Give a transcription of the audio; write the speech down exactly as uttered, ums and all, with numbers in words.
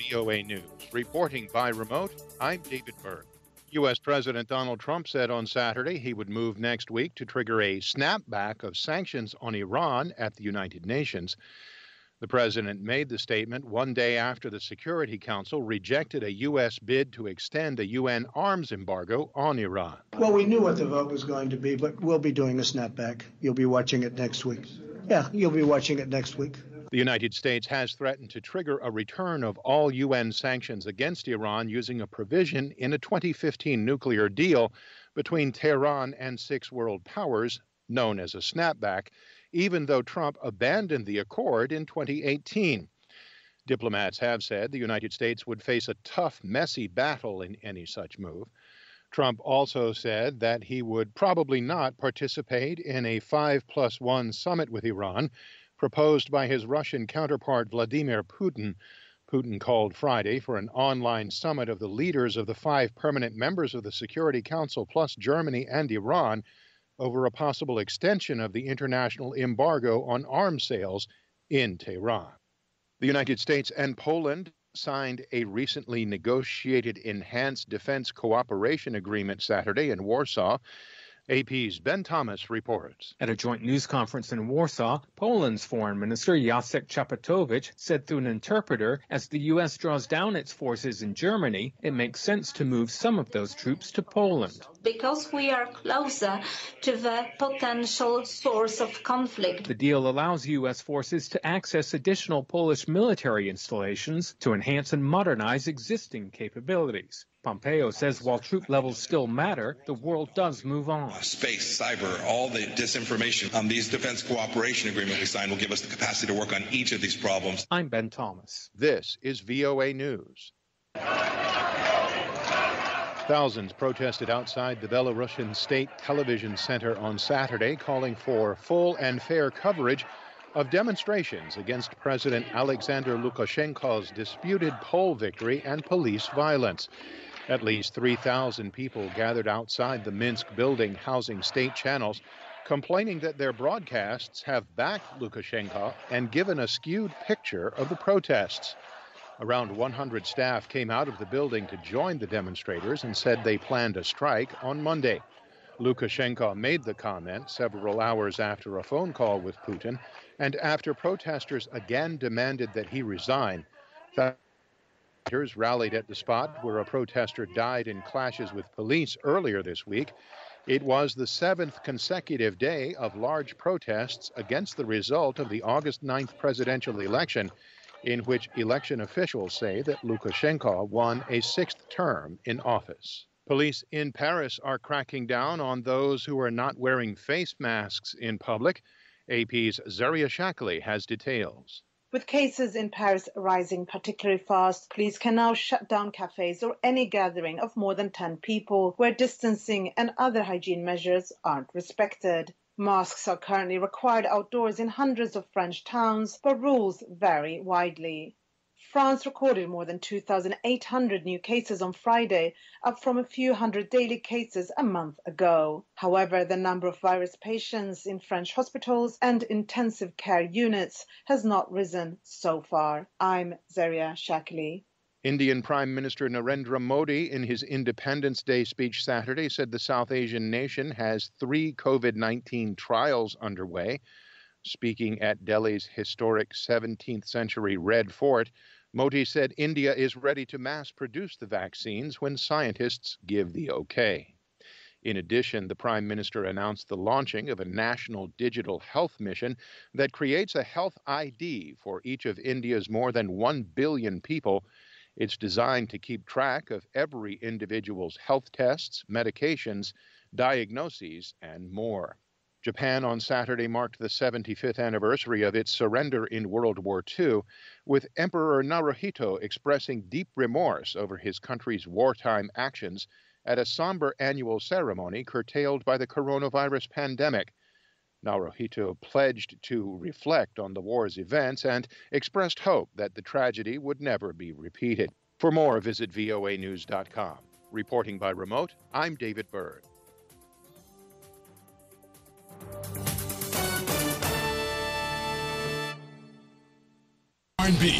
V O A News. Reporting by remote, I'm David Byrne. U S. President Donald Trump said on Saturday he would move next week to trigger a snapback of sanctions on Iran at the United Nations. The president made the statement one day after the Security Council rejected a U S bid to extend a U N arms embargo on Iran. Well, we knew what the vote was going to be, but we'll be doing a snapback. You'll be watching it next week. Yeah, you'll be watching it next week. The United States has threatened to trigger a return of all U N sanctions against Iran using a provision in a twenty fifteen nuclear deal between Tehran and six world powers, known as a snapback, even though Trump abandoned the accord in twenty eighteen. Diplomats have said the United States would face a tough, messy battle in any such move. Trump also said that he would probably not participate in a five plus one summit with Iran proposed by his Russian counterpart Vladimir Putin. Putin called Friday for an online summit of the leaders of the five permanent members of the Security Council, plus Germany and Iran, over a possible extension of the international embargo on arms sales in Tehran. The United States and Poland signed a recently negotiated enhanced defense cooperation agreement Saturday in Warsaw. A P's Ben Thomas reports. At a joint news conference in Warsaw, Poland's Foreign Minister Jacek Czaputowicz said through an interpreter, as the U S draws down its forces in Germany, it makes sense to move some of those troops to Poland. Because we are closer to the potential source of conflict. The deal allows U S forces to access additional Polish military installations to enhance and modernize existing capabilities. Pompeo says while troop levels still matter, the world does move on. Space, cyber, all the disinformation on these defense cooperation agreement we signed will give us the capacity to work on each of these problems. I'm Ben Thomas. This is V O A News. Thousands protested outside the Belarusian State Television Center on Saturday, calling for full and fair coverage of demonstrations against President Alexander Lukashenko's disputed poll victory and police violence. At least three thousand people gathered outside the Minsk building housing state channels, complaining that their broadcasts have backed Lukashenko and given a skewed picture of the protests. Around one hundred staff came out of the building to join the demonstrators and said they planned a strike on Monday. Lukashenko made the comment several hours after a phone call with Putin and after protesters again demanded that he resign. Thousands rallied at the spot where a protester died in clashes with police earlier this week. It was the seventh consecutive day of large protests against the result of the August ninth presidential election, in which election officials say that Lukashenko won a sixth term in office. Police in Paris are cracking down on those who are not wearing face masks in public. A P's Zaria Shakli has details. With cases in Paris rising particularly fast, police can now shut down cafes or any gathering of more than ten people where distancing and other hygiene measures aren't respected. Masks are currently required outdoors in hundreds of French towns, but rules vary widely. France recorded more than two thousand eight hundred new cases on Friday, up from a few hundred daily cases a month ago. However, the number of virus patients in French hospitals and intensive care units has not risen so far. I'm Zaria Shakli. Indian Prime Minister Narendra Modi, in his Independence Day speech Saturday, said the South Asian nation has three COVID nineteen trials underway. Speaking at Delhi's historic seventeenth century Red Fort, Modi said India is ready to mass produce the vaccines when scientists give the okay. In addition, the Prime Minister announced the launching of a national digital health mission that creates a health I D for each of India's more than one billion people. It's designed to keep track of every individual's health tests, medications, diagnoses, and more. Japan on Saturday marked the seventy-fifth anniversary of its surrender in World War Two, with Emperor Naruhito expressing deep remorse over his country's wartime actions at a somber annual ceremony curtailed by the coronavirus pandemic. Naruhito pledged to reflect on the war's events and expressed hope that the tragedy would never be repeated. For more, visit V O A news dot com. Reporting by remote, I'm David Byrne. R and B